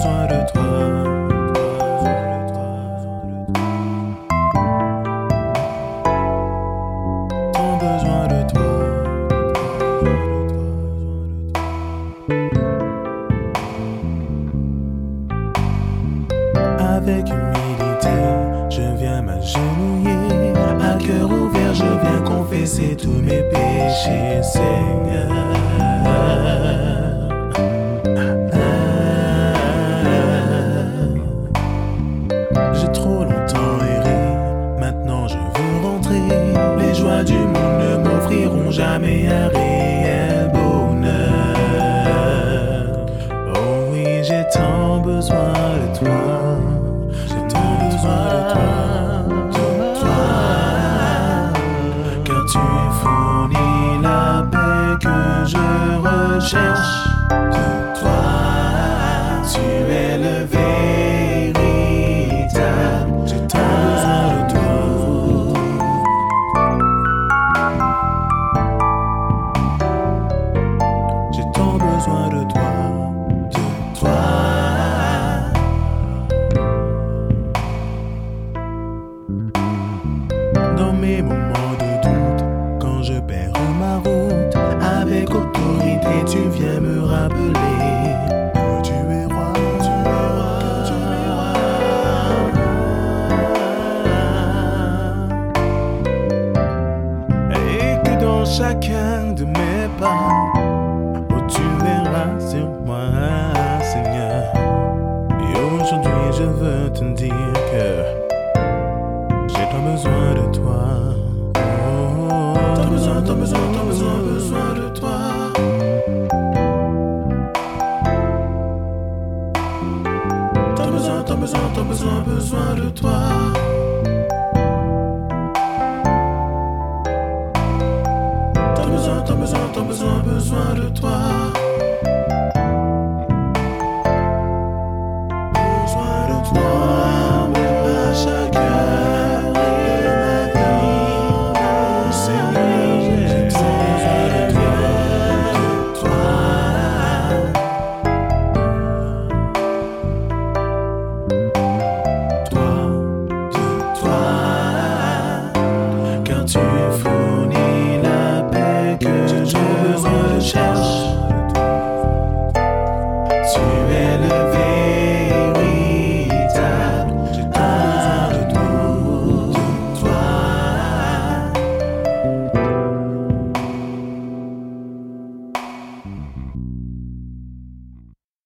besoin de toi. Tant besoin de toi. Avec humilité, je viens m'agenouiller. À cœur ouvert, je viens confesser tous mes péchés, Seigneur. J'ai trop longtemps erré, maintenant je veux rentrer. Les joies du monde ne m'offriront jamais un réel bonheur. Oh oui, j'ai tant besoin de toi. J'ai tant besoin de toi. Car tu fournis la paix que je recherche. De toi, tu es le véritable. J'ai tant besoin de toi. J'ai tant besoin de toi. De toi. Dans mes moments de doute, quand je perds ma route, avec autorité tu viens me rappeler que tu es roi, tu es roi, tu es roi. Et que dans chacun de mes pas, oh, tu verras sur moi, Seigneur. Et aujourd'hui je veux te dire que j'ai tant besoin de toi. Oh, tant besoin de toi. Tant besoin de toi. Tant besoin de toi.